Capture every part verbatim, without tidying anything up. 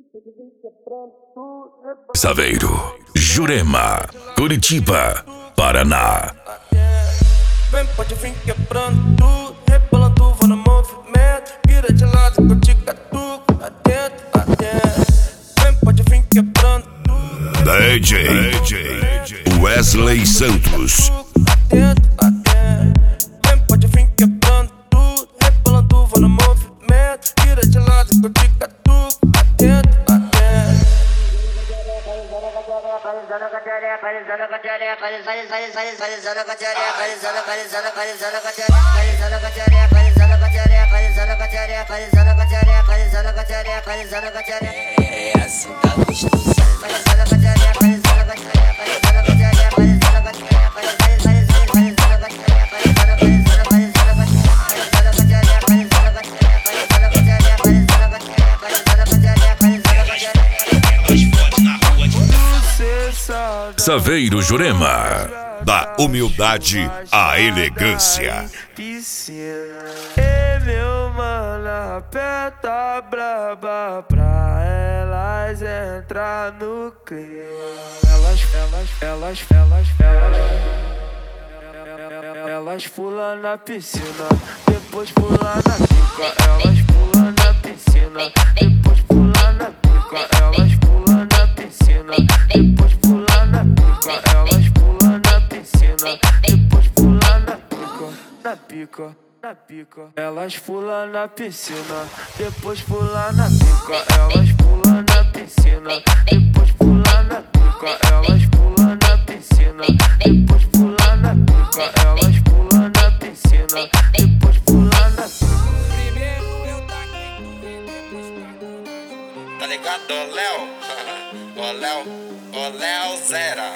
Saveiro, Jurema, Curitiba, Paraná. Vem, pode vir quebrando tudo, rebolando, vou no movimento. Vira de lado que eu te catuco, lá dentro, lá dentro. Vem, pode vir quebrando tudo. D J, D J Wesley Santos. Lá dentro, lá dentro. Vem, pode vir quebrando tudo, rebolando, vou no movimento. Vira de lado que eu te catuco, lá dentro, lá dentro. É assim tá gostoso. Saveiro Jurema, da humildade à elegância. E meu mano, aperta braba pra elas entrar no clima. Elas, elas, elas, elas, elas, elas pulam na piscina, depois pulam na pica. Elas pulam na piscina, depois pulam na pica. Elas pulam na piscina, depois pulam na pica. Elas pulam na piscina, depois pulam na pica. Na pica, na pica. Elas pulam na piscina, depois pulam na pica. Elas pulam na piscina, depois pulam na pica. Elas pulam na piscina, depois pulam na pica. Elas pulam na piscina, depois pulam na pica. Tá ligado, ô Léo? Ô Léo, ô Léo Zera.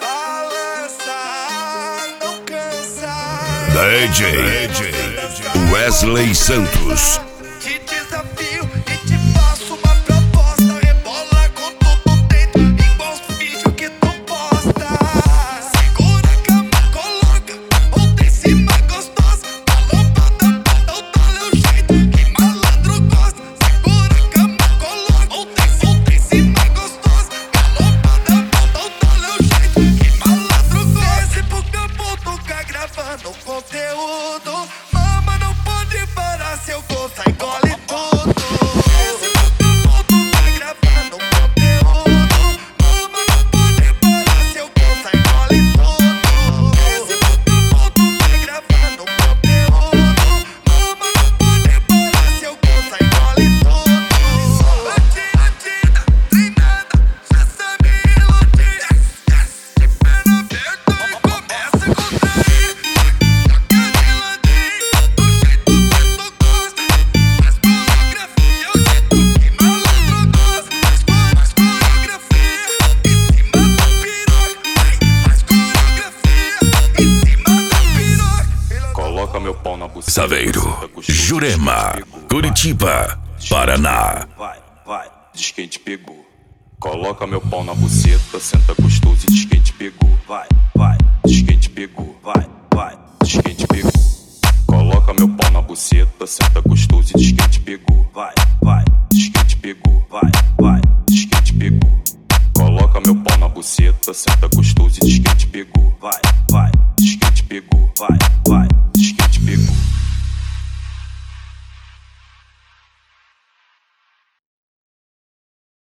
D J, D J Wesley Santos. Te desafio e te faço uma proposta. Rebola com tudo dentro, igual os vídeos que tu posta. Segura a cama, coloca, ou desce mais gostosa. Balão da ponta, o é o jeito que malandro gosta. Segura a cama, coloca, ou desce, ou desce mais gostosa. Balão da ponta, o é o jeito que malandro gosta. Desce pro campo, nunca gravando conteúdo. Mama, não pode parar, se eu vou sair gole tudo. Esse meu campo tá gravando conteúdo. Mama, não pode parar, se eu vou sair gole tudo. Esse meu campo tá gravando conteúdo. Mama, não pode parar, se eu vou sair gole tudo. Batida, treinada, já sabe iludir. De perna aberta e começa a contrair. Saveiro, Jurema, Curitiba, Paraná. Vai, vai, diz quem te pegou. Coloca meu pau na buceta, senta gostoso e diz quem te pegou. Vai, vai, diz quem te pegou. Vai, vai, diz quem te pegou. Coloca meu pau na buceta, senta gostoso e diz quem te pegou. Vai, vai, diz quem te pegou. Vai, vai, diz quem te pegou. Coloca meu pau na buceta, senta gostoso e diz quem te pegou.